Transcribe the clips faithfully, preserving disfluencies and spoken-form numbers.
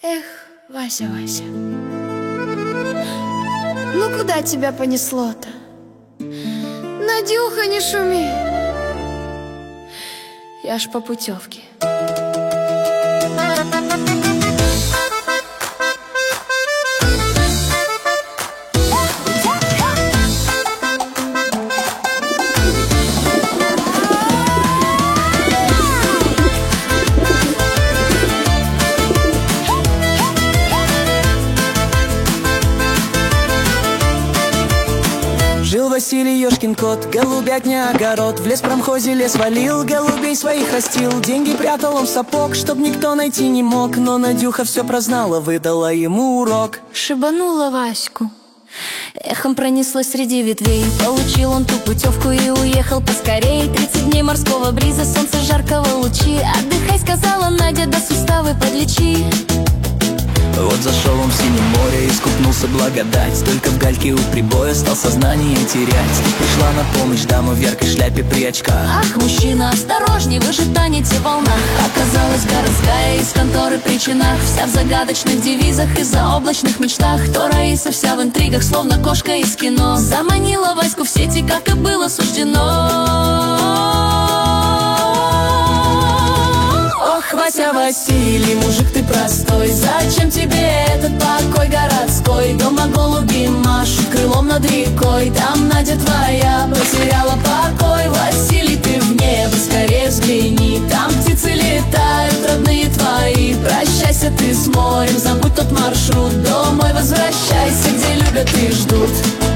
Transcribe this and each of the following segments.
Эх, Вася, Вася, ну куда тебя понесло-то? Надюха, не шуми, я ж по путевке. Жил Василий ёшкин кот, голубятня огород. В леспромхозе лес валил, голубей своих растил. Деньги прятал он в сапог, чтоб никто найти не мог. Но Надюха все прознала, выдала ему урок. Шибанула Ваську, эхом пронеслось среди ветвей. Получил он ту путевку и уехал поскорей. Тридцать дней морского бриза, солнца жаркого лучи. Отдыхай, сказала Надя, да суставы подлечи. Вот зашел он в синее море, искупнулся благодать. Только в гальке у прибоя стал сознание терять. Пришла на помощь дама в яркой шляпе при очках. Ах, мужчина, осторожней, вы же тонете в волнах. Оказалась городская из конторы при чинах. Вся в загадочных девизах и заоблачных мечтах. То Раиса вся в интригах, словно кошка из кино. Заманила Ваську в сети, как и было суждено. Ох, Вася, Василий, мужик ты простой, зачем тебе этот покой городской? Дома голуби машут крылом над рекой, там Надя твоя потеряла покой. Василий, ты в небо скорее взгляни, там птицы летают, родные твои. Прощайся ты с морем, забудь тот маршрут, домой возвращайся, где любят и ждут.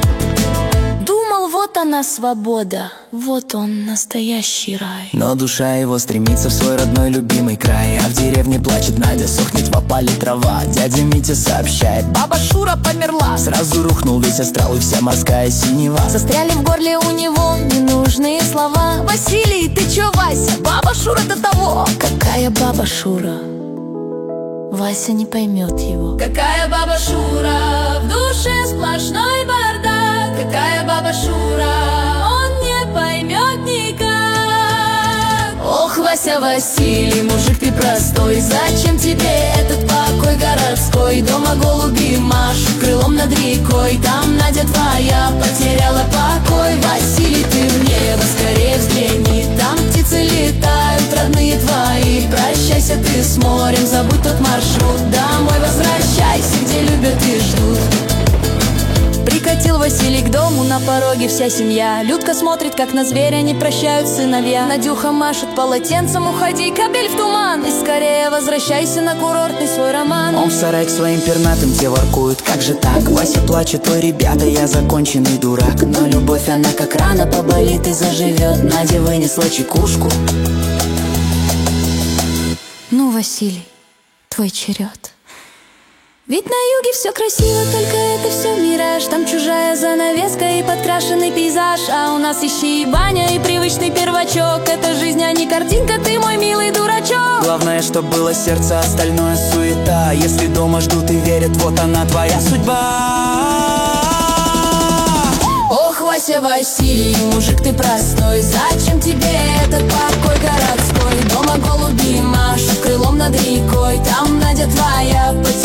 Вот она свобода, вот он настоящий рай. Но душа его стремится в свой родной любимый край. А в деревне плачет Надя, сохнет в опале трава. Дядя Митя сообщает, баба Шура померла. Сразу рухнул весь астрал и вся морская синева. Застряли в горле у него ненужные слова. Василий, ты чё, Вася, баба Шура до того. Какая баба Шура? Вася не поймет его. Какая баба Шура? В душе сплошной бардак. Какая баба Шура? Он не поймет никак. Ох, Вася, Василий, мужик ты простой, зачем тебе этот покой городской? Дома голуби машут крылом над рекой, там Надя твоя потеряла покой. Василий, ты в небо скорее взгляни, там птицы летают, родные твои. Прощайся ты с морем, забудь тот маршрут, домой возвращайся, где любят и ждут. Прикатил Василий к дому, на пороге вся семья. Людка смотрит, как на зверя не прощают сыновья. Надюха машет полотенцем, уходи, кабель в туман. И скорее возвращайся на курортный свой роман. Он в сарай к своим пернатым те воркует, как же так? Вася плачет, ой, ребята, я законченный дурак. Но любовь, она как рана поболит и заживет. Надя вынесла чекушку. Ну, Василий, твой черед. Ведь на юге все красиво, только это все мираж. Там чужая занавеска и подкрашенный пейзаж. А у нас ищи и баня, и привычный первачок. Это жизнь, а не картинка, ты мой милый дурачок. Главное, чтоб было сердце, остальное суета. Если дома ждут и верят, вот она твоя судьба. Ох, Вася, Василий, мужик ты простой, зачем тебе этот покой городской? Дома голуби машут крылом над рекой, там Надя твоя потеряла